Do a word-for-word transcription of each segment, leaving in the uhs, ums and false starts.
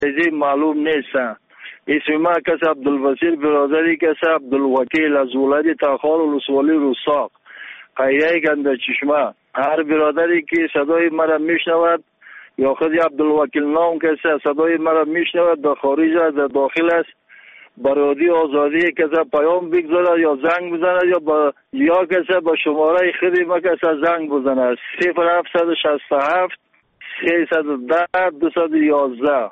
چیزی معلوم نیست. اسم ما کس عبدالبصیر برادری کس عبدالوکیل از ولایت تاخار ولسوالی روساق قریه گنده چشمه. هر برادری که صدای مرا میشنود یا خود عبدالوکیل نام کسی صدای مرا میشنود در خارج در داخل است برادی آزادی کسی پیام بگذارد یا زنگ بزند یا با یا کسی با شماره خودی ما کسی زنگ بزند صفر هفتصد و شصت و هفت سیصد و ده دویست و یازده.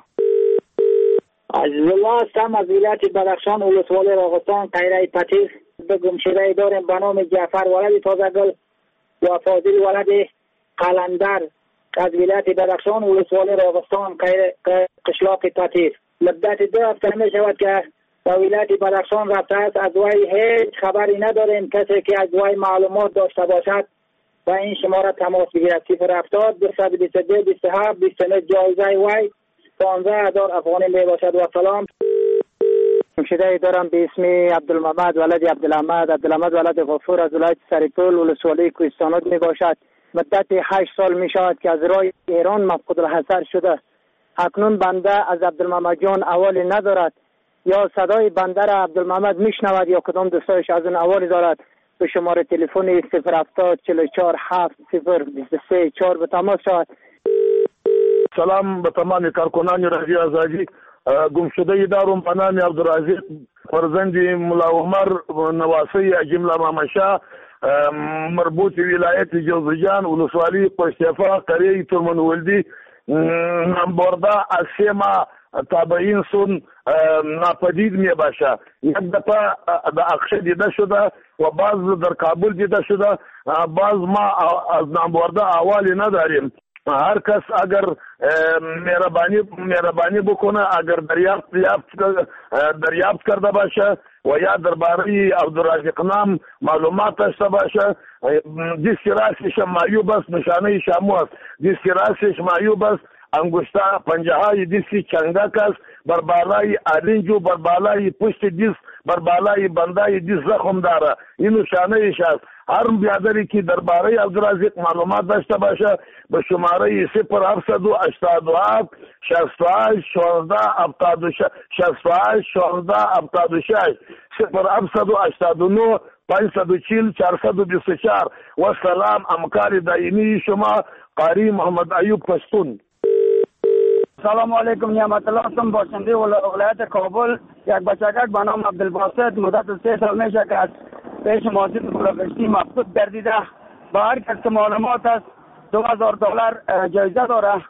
عزیز الله هستم از ولایت بدخشان ولسوالی راغستان قریه پتیر. به گمشده داریم به نام جعفر ولد تازه‌گل و فاضل ولد قلندر از ولایت بدخشان ولسوالی راغستان قشلاق پتیر. مدت دو هفته می شود که به ولایت بدخشان رفته است. از وی هیچ خبری نداریم. کسی که از وی معلومات داشته باشد و این شماره تماس بگیرد. صفر هفتاد دویست و بیست و دو بیست و هفت بیست و نه. جایزه وی پانزده هزار افغانی می باشد. و سلام. گمشده دارم به اسم عبدالمحمد ولد عبدالحمد عبدالحمد ولد غفور از ولایت سریپول ولسوالی کوهستانات می باشد. مدت هشت سال می شود که از راه ایران مفقود الحضر شده. اکنون بنده از عبدالمحمد جان احوالی ندارد. یا صدای بنده را عبدالمحمد میشنود یا کدام دوستایش از اون احوالی دارد. به شماره تلفن صفر هفتاد چهل و چهار هفت صفر بیست و سه چهار به تماس شود. سلام به تمام کارکنان رادیو آزادی. گمشده دارم به نام عبدالرزاق فرزند ملا عمر نواسی جمله مامشا مربوط ولایت جوزجان ولسوالی قشتیفا قریه ترمن ولدی نمبرده از سیما تابعین سون ناپدید می باشه. یک دفعه در اقشه دیده شده و بعض در کابل دیده شده. بعض ما از نمبرده احوالی نداریم. هر کس اگر مهربانی مهربانی بکنه اگر دریافت دریافت کرده باشه و یا درباره عبدالرزاق نام معلومات داشته باشه دست راستش معیوب است نشانه شامو است دست راستش معیوب است انگشتا پنجه های دستی چنگک است بر بالای آرنجو بر بالای پشت دست بر بالای بندای دست زخم داره این نشانه است. هر بیادری که درباره عبدالرزاق معلومات داشته باشه به شماره صفر هفتصد و هشتاد و هفت شصت و هشت شانزده هفتاد و شش شصت و هشت شانزده هفتاد و شش صفر هفتصد و هشتاد و نه پانصد و چهل چهارصد و بیست و چهار. و سلام همکار دائمی شما قاری محمد ایوب پشتون. سلام علیکم نعمت الله هستم باشنده ولایت کابل. یک بچگک به نام عبدالباسط مدت سه سال میشه که از پیش ماسید بلوکشتی مفقود گردیده. با هر کس که معلومات است دو هزار دلار جایزه داره.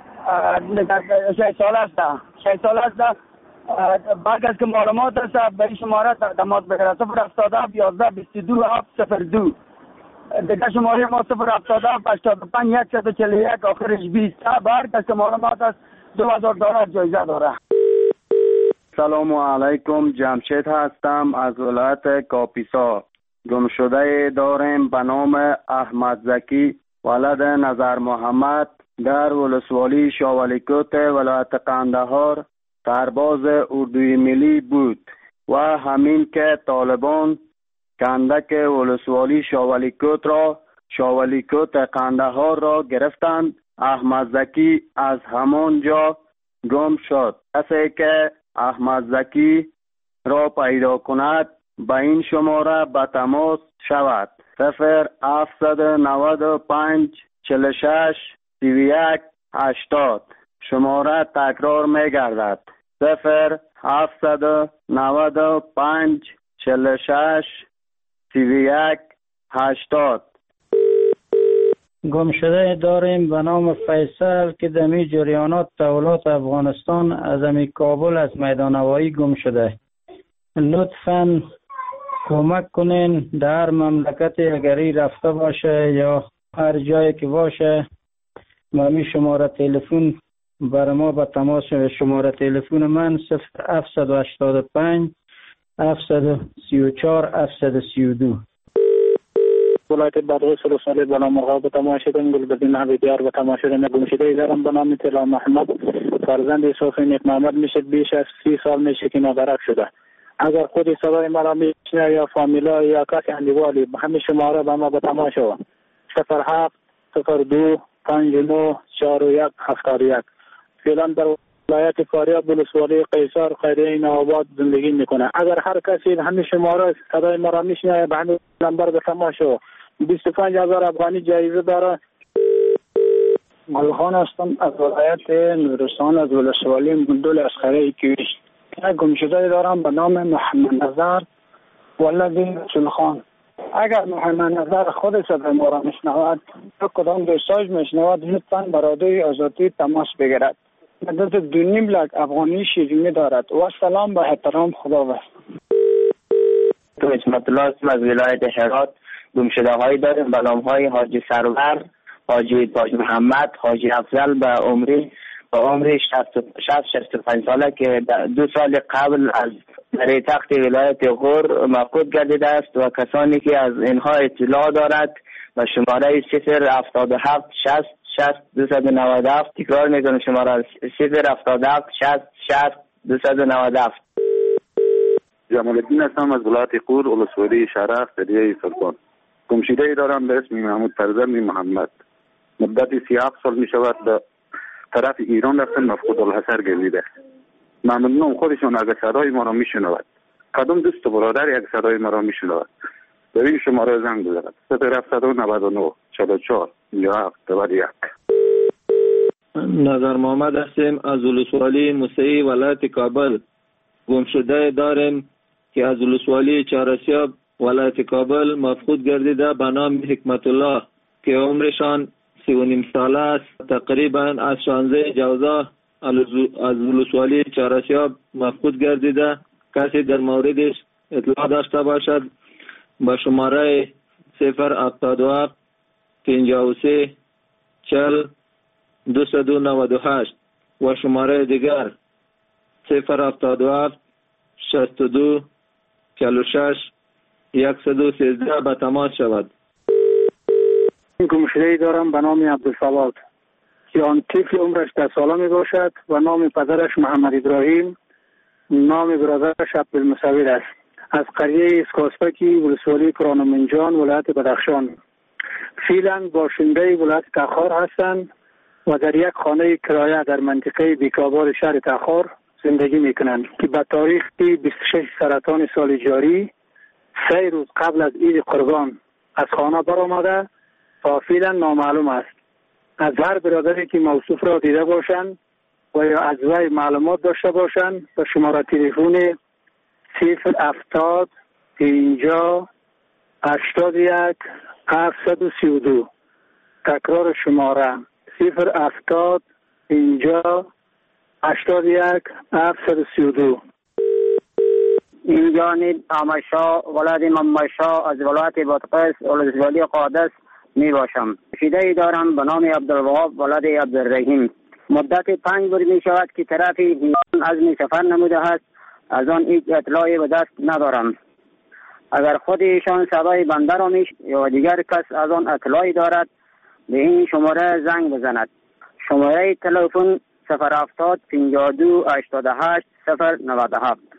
شش سال است شش سال است با کس که معلومات است به شماره تماس بگیره صفر هفتاد و هفت یازده بیست و دو هفت صفر دو. دیگه شماره ما صفر هفتاد و هفت هشتاد و پنج صد و چهل و یک آخرش بیست. با هر کس که معلومات است دو هزار دلار جایزه داره. سلام علیکم، جمشید هستم از ولایت کاپیسا. گمشده داریم به نام احمد زکی ولد نظر محمد در ولسوالی شاولیکوت ولایت قندهار سرباز اردوی ملی بود و همین که طالبان کندک ولسوالی شاولیکوت را شاولیکوت قندهار را گرفتند. احمد زکی از همانجا گم شد. کسی که احمد زکی را پیدا کند به این شماره به تماس شود صفر هفتصد و نود و پنج چهل و شش سی و یک هشتاد. شماره تکرار می گردد صفر هفتصد و نود و پنج چهل و شش سی و یک هشتاد. گمشده داریم به نام فیصل که دمی جریانات تولات افغانستان از امی کابل از میدان هوایی گم شده. لطفاً کمک کنین در مملکت اگری رفته باشه یا هر جایی که باشه مامی شماره تلفن بر ما به تماس. شماره تلفن من صفر هفتصد و هشتاد و پنج هفتصد و سی و چهار هفتصد و سی و دو. ولایت بدغوث ولسوالی بنا مرغاب به تماشیدن گلبدین حبیبیار به تماشیدن گمشده دارم به نام طلا محمد فرزند صوفی نیک محمد میشه بیش از سی سال میشه که نادرک شده. اگر خودی صدای مرا میشنه یا فامیلا یا کسی اندیوالی به همین شماره به ما به تماشا صفر هفت صفر دو پنج نه چهار یک هفتاد یک. فعلا در ولایت فاریاب ولسوالی قیصر خیریه نوآباد زندگی میکنه. اگر هر کسی همین شماره صدای ما را میشنوه به همین نمبر به تماشا بیست و پنج هزار افغانی جایزه داره. گلخان هستم از ولایت نورستان از ولسوالی مندول اسخره کیویش. یک گمشده دارم به نام محمد نظر ولد رسول خان. اگر محمد نظر خود صدای ما را میشنود یا کدام دوستاش میشنود لطفاً به رادیوی آزادی تماس بگیرد. مدت دو نیم لک افغانی شیرینی دارد و سلام به احترام خداوند. تو اسمت الله هستم از ولایت هرات. گمشده هایی داریم به نام های حاجی سرور، حاجی تاج محمد، حاجی افضل به عمری به عمری شصت شصت و پنج ساله که دو سال قبل از در تخت ولایت غور مفقود گردیده است و کسانی که از اینها اطلاع دارد و شماره صفر هفتاد و هفت شصت شصت دویست و نود و هفت تکرار میکنم شماره صفر هفتاد و هفت شصت شصت دویست و نود و هفت. جمال الدین هستم از ولایت غور ولسوالی شرف قریه سلطان. گمشده ای دارم به اسم محمود فرزند محمد. مدت سی و هفت سال می شود به طرف ایران رفتن مفقود الحصر گردیده. ممنونم خودشون اگر صدای ما را می شنود. کدام دوست و برادر یک صدای ما را می شنود به این شماره زنگ بزند صفر هفتصد و نود و نه چهل و چهار پنجاه و هفت نود و یک. نظر محمد هستیم از ولسوالی موسعی ولایت کابل. گمشده داریم که از ولسوالی چهارسیاب ولایت کابل مفقود گردیده به نام حکمت الله که عمرشان سی و نیم ساله است. تقریبا از شانزده جوزا از ولسوالی چهارسیاب مفقود گردیده. کسی در موردش اطلاع داشته باشد با شماره صفر هفتاد و هفت پنجاه و سه چهل دویست و نود و هشت و شماره دیگر صفر هفتاد و هفت شصت و دو چهل و شش صد و سیزده به تماس شود. گمشده‌ای دارم به نام عبدالصمد که آن طفل عمرش ده ساله می باشد و نام پدرش محمد ابراهیم، نام برادرش عبدالمصور است. از قریه اسکاسپکی ولسوالی کرانمنجان ولایت بدخشان. فعلا باشنده ولایت تخار هستند و در یک خانه کرایه در منطقه بیکاباد شهر تخار زندگی میکنند که به تاریخ بیست و شش سرطان سال جاری سه روز قبل از عید قربان از خانه برآمده تا فعلا نامعلوم است. از هر برادری که موصوف را دیده باشند و یا از وی معلومات داشته باشند به شماره تلفن صفر هفتاد پنجاه هشتاد و یک هفتصد و سی و دو. تکرار شماره صفر هفتاد پنجاه هشتاد و یک هفتصد و سی و دو. این جانب آمشا ولد ممشا از ولایت بادغیس ولسوالی قادس می باشم. شیده ای دارم به نام عبدالوهاب ولد عبدالرحیم. مدت پنج بار می شود که طرف ایران عزم سفر نموده است. از آن هیچ اطلاعی به دست ندارم. اگر خود ایشان صدای بنده را میش یا دیگر کس از آن اطلاعی دارد به این شماره زنگ بزند. شماره تلفن صفر هفتاد پنجاه و دو هشتاد و هشت صفر نود و هفت.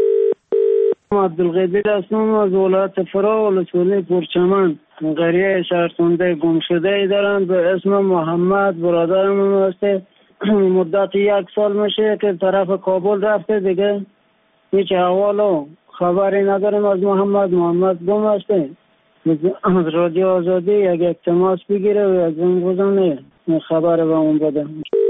عبدالقدیر هستم از ولایت فرا ولسوالی پرچمن قریه شهرسنده. گمشده ای دارم به اسم محمد برادرم هسته. مدت یک سال میشه که طرف کابل رفته دیگه هیچ احوال و خبری نداریم از محمد. محمد گم هسته. از رادیو آزادی یک یک تماس بگیره و یک زنگ بزنه خبر به اون بده.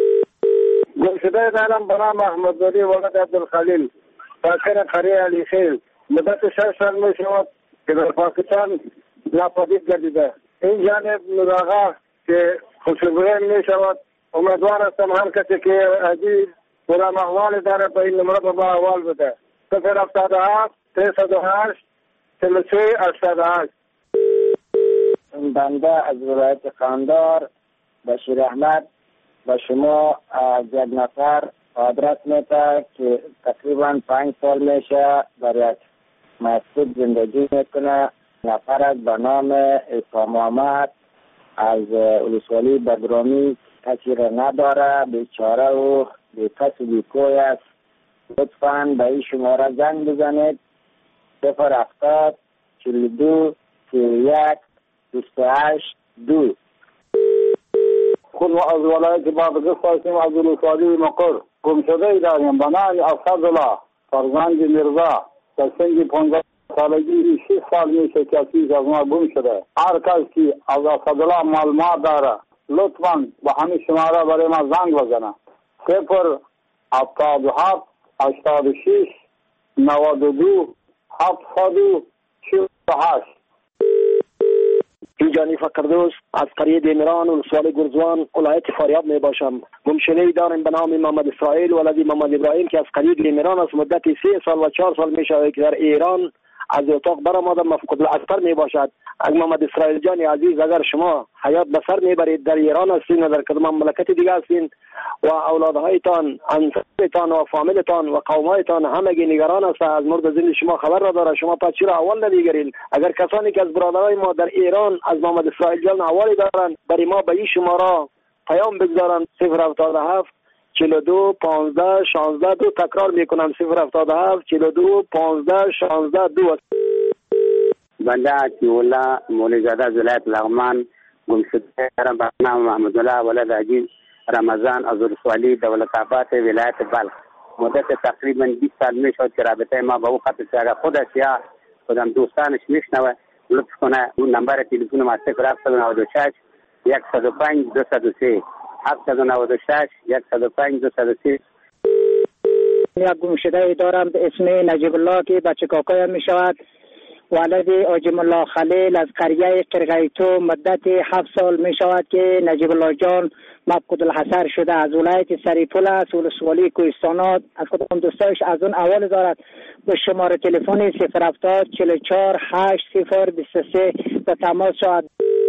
گمشده دارم به نام احمدزاده ولد عبدالخلیل ساکن قریه علی خیل. مدت شش سال می شود که در پاکستان ناپدید گردیده. این جانب نوراغا که خوشبین می شود. امیدوار هستم هر کسی که عزیز ورم احوال داره به این نمره با احوال بده. صفر هفتاد و هفت سیصد و هشت چهل و سه هشتاد و هشت. بنده از ولایت قندار بشیر احمد و شما از یک نفر آدرس میده که تقریبا پنج سال میشه در یک مسجد زندگی میکنه. نفر از به نام اسلام محمد از ولسوالی بدرامی کسی را نداره، بیچاره و بی کس و بی کوی است. لطفاً به این شماره زنگ بزنید صفر هفتاد چهل و دو سی و یک بیست و هشت دو. خود از ولایت بادغیس هستیم از ولسوالی مقر. گمشده داریم به نام اسدالله فرزند میرزا در سن پانزده سالگی شش سال میشه که چیز از ما گم شده. هر کس که از اسدالله معلومات داره لطفاً به همین شماره برای ما زنگ بزنه. صفر هفتاد و هفت هشتاد و شش نود و دو هفتصد و چهل و هشت. اینجانی فقردوس از قریه دیمران و سوال گرزوان ولایت فاریاب می باشم. گمشده داریم به نام محمد اسرائیل ولدی محمد ابراهیم که از قریه دیمران از مدت سه سال و چهار سال می شود که در ایران از اتاق برآمده مفقود الاثر می باشد. از محمد اسرائیل جان عزیز اگر شما حیات به سر می برید در ایران هستین و در کدام مملکت دیگه هستین و اولادهایتان انصارتان و فامیلتان و قومایتان همگی نگران است از مورد زندگی شما خبر را داره، شما پس چرا اول نمیگیرین؟ اگر کسانی که از برادرای ما در ایران از محمد اسرائیل جان اوالی دارن برای ما به این شماره پیام بگذارن. صفر هفتاد و هفت چهل و دو پانزده شانزده دو. تکرار میکنم صفر هفتاد و هفت چهل و دو پانزده شانزده دو. بنده عطی‌الله مولوی زاده از ولایت لغمان گمشده دارم به نام محمد الله ولد عجیب رمضان از ولسوالی دولت آباد ولایت بلخ. مدت تقریبا بیست سال می شد که رابطه ما با او قطع شده. خودش یا خودم دوستانش میشنوه لطف کنه اون نمبر تلفن ما صفر هفتصد و نود و شش صد و پنج دویست و سه هفتصد و نود و شش صد و پنج دویست و سه. یک گمشده دارم به اسم نجیب الله که بچه کاکایم می شود. ولد آجم الله خلیل از قریه قرقیتو مدت هفت سال می شود که نجیب الله جان مفقود الحصر شده. از ولایت سریپول است ولسوالی کوهستانات. از کدام دوستایش از اون اول دارد به شماره تلفن صفر هفتاد چهل و چهار هشت صفر بیست و سه به تماس شود.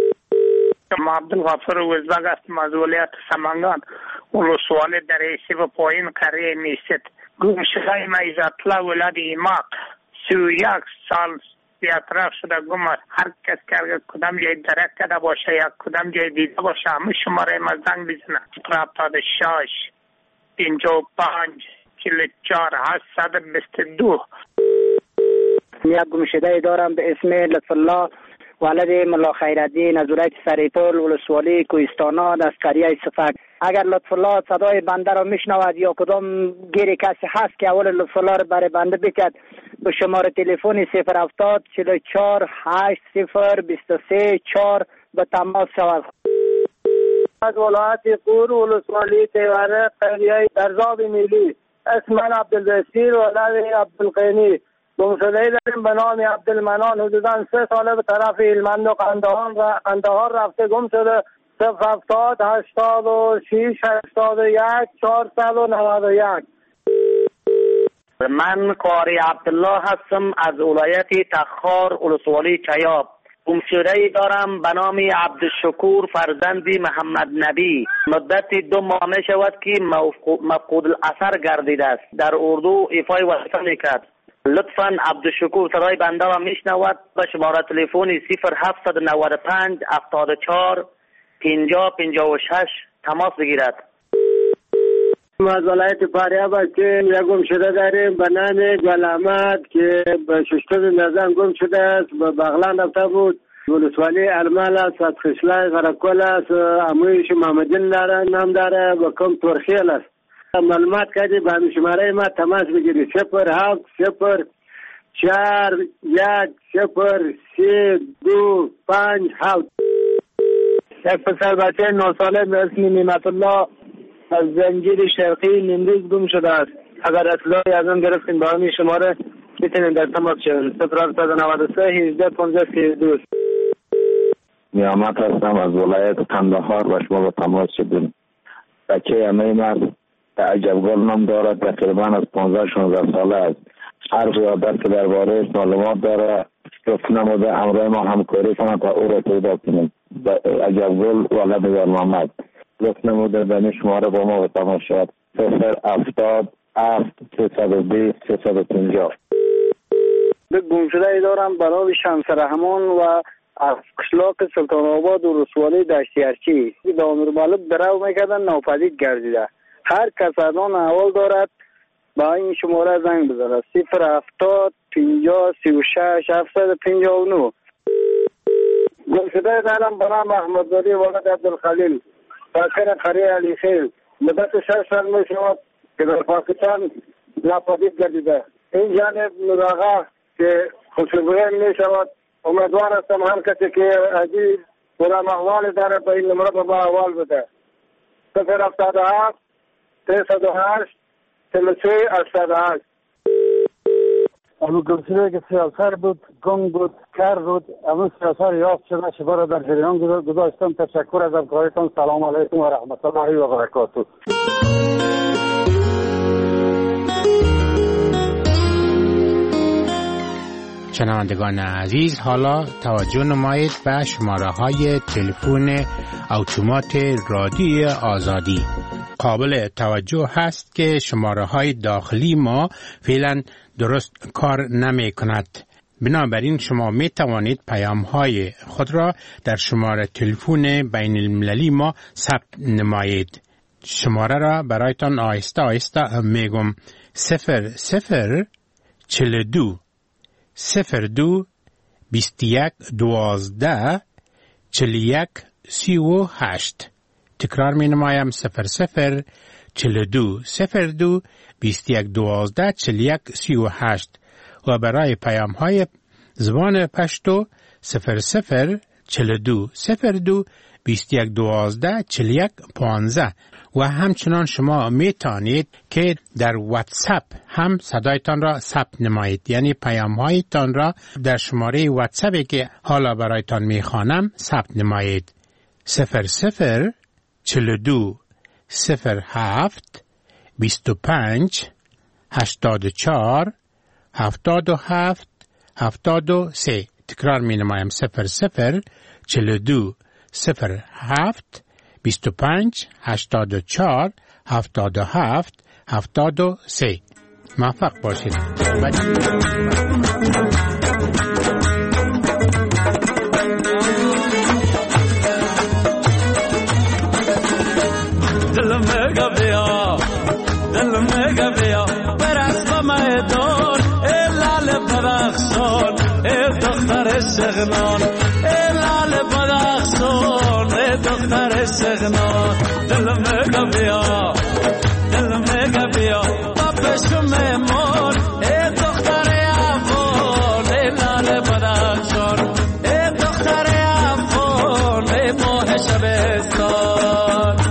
ما عبدالغفور وزبگ هستم از ولایت سمنگان ولسوالی در ایسی و پایین قریه میست. گمشده ما عزت‌الله ولد ایماق سی و یک سال بیاطراف شده گم است. هر کس که کدام جای درک کرده باشه یا کدام جای دیده باشه همه شماره ما زنگ بزنه. صفر هفتاد و شش پنجاه و پنج چهل و چهار هشتصد و بیست و دو. یک گمشده دارم به اسم لطف الله ولد ملا خیرالدین از ولایت سریپول ولسوالی کوهستانات از قریه صفک. اگر لطف الله صدای بنده را میشنود یا کدام گیری کسی هست که اول لطف الله را برای بنده بکد به شماره تلفن صفر هفتاد چهل و چهار هشت صفر بیست و سه چهار به تماس شود. از ولایت قور ولسوالی تیوره قریه درزاب میلی اسم من عبدالبصیر ولد عبدالقینی. گمشده داریم به نام عبدالمنان حدودا سه ساله به طرف هلمند و قندهار قندهار رفته گم شده. صفر هفتاد هشتاد و شش هشتاد و یک چهارصد و نود و یک. من قاری عبدالله هستم از ولایت تخار ولسوالی چیاب. گمشده دارم به نام عبدالشکور فرزندی محمد نبی. مدت دو ماه می شود که مفقود الاثر گردیده است. در اردو ایفای وظیفه میکرد. لطفاً عبدالشکور صدای بنده را میشنود به شماره تلفن صفر هفتصد و نود و پنج هفتاد و چهار پنجاه پنجاه و شش تماس بگیرد. ما از ولایت فاریاب که یک گمشده داریم به نام گل احمد که به ششتم نظام گم شده است. به بغلان رفته بود. ولسوالی ارمال است. از خشلای غرقل است. امویش محمدین داره نام داره و کم ترخیل است. معلومات کردی به همین شماره ما تماس بگیری صفر هفت صفر چهار یک صفر سه دو پنج هفت. یک پسر بچه نه ساله به اسم نعمت الله از زنجیر شرقی نیمروز گم شده است. اگر اطلاعی از اون گرفتین با همین شماره میتونین در تماس شدن. صفر هفتصد و نود و سه هجده پانزده سی و دو. نیامت هستم از ولایت قندهار و شما با تماس شدیم. بچه همه مرد عجبگل نام دارد. تقریبا از پانزده شانزده ساله است. هر قیادت که درباره معلومات داره لطف نموده همراه ما همکاری کنند تا او را پیدا کنیم. عجبگل ولد یار محمد لطف نموده به این شماره با ما به تماس شد. صفر هفتاد هفت سیصد و بیست سیصد و پنجاه. به گمشده دارم برای شمس رحمان و از قشلاق سلطان آباد و رسوالی دشتیارچی به امیر مالک درو میکردن ناپدید گردیده. هر کس از آن احوال دارد با این شماره زنگ بزنه. صفر هفتاد پنجاه سی و شش هفتصد و پنجاه و نه. گمشده دارم به نام محمدزاده ولد عبدالخلیل ساکن قریه علی خیل. مدت شش سال می شود که در پاکستان ناپدید گردیده. این جانب مراقبه که خصوصیت می شود. امیدوار هستم هر کسی که عزیز برام احوال داره به این نمره با احوال بده. صفر هفتاد و هفت سیصد و هشت چهل و سه هشتاد و هشت. اما گمشده که سیاسر بود، گم بود، کر بود، اما سیاسر یافت شده شبه را در جریان گذاشتم. تشکر از همکاریتان. سلام علیکم و رحمت الله و برکاته. شنوندگان عزیز، حالا توجه نمایید به شماره های تلفن اتومات رادیوی آزادی. قابل توجه هست که شماره های داخلی ما فعلا درست کار نمی کند. بنابراین شما می توانید پیام های خود را در شماره تلفن بین المللی ما ثبت نمایید. شماره را برایتان آهسته آهسته میگم: صفر صفر چل دو صفر دو بیست یک دوازده چل یک سی و هشت. تکرار می نمایم: صفر صفر چل دو صفر دو بیست یک دوازده چل یک سی و هشت. و برای پیام های زبان پشتو صفر صفر چل دو صفر دو بیست یک دوازده چل یک پانزده. و همچنان شما می توانید که در واتساپ هم صدایتان را ثبت نمایید، یعنی پیام هایتان را در شماره واتساپی که حالا برایتان می خوانم ثبت نمایید: صفر صفر چل دو صفر هفت بیست و پنج هشتاد و چهار هفتاد و هفت هفتاد و سه. تکرار می نمایم: صفر صفر چل دو صفر هفت بیست و پنج هشتاد و چهار هفتاد و هفت هفتاد و سه. موفق باشید. دل مگا بیا دل مگا بیا برس میدان لال بدخشان دختر شغنان لال بدخشان دختر شغنان. دل مگا بیا دل مگا بیا بابشم مون دختر افغان لال بدخشان دختر افغان ماه شبستان.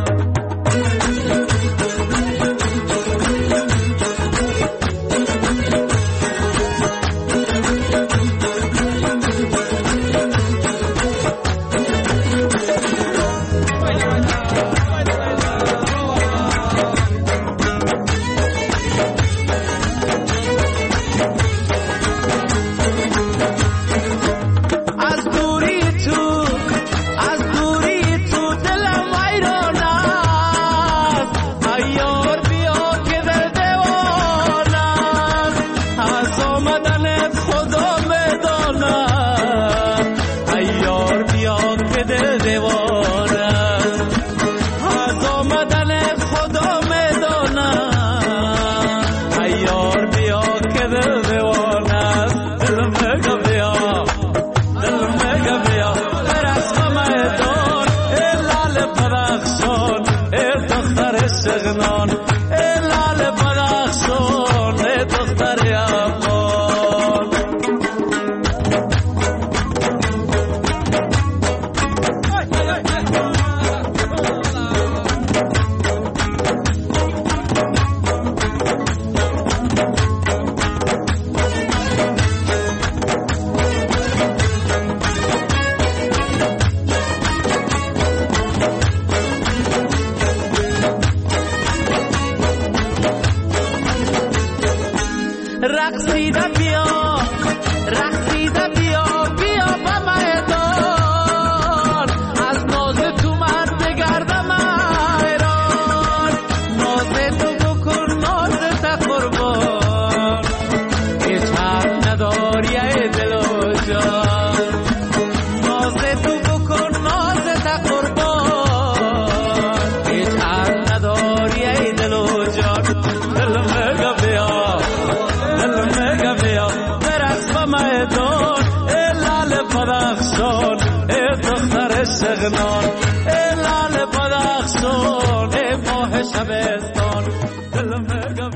شغنان لال بدخشان ماه شبستان.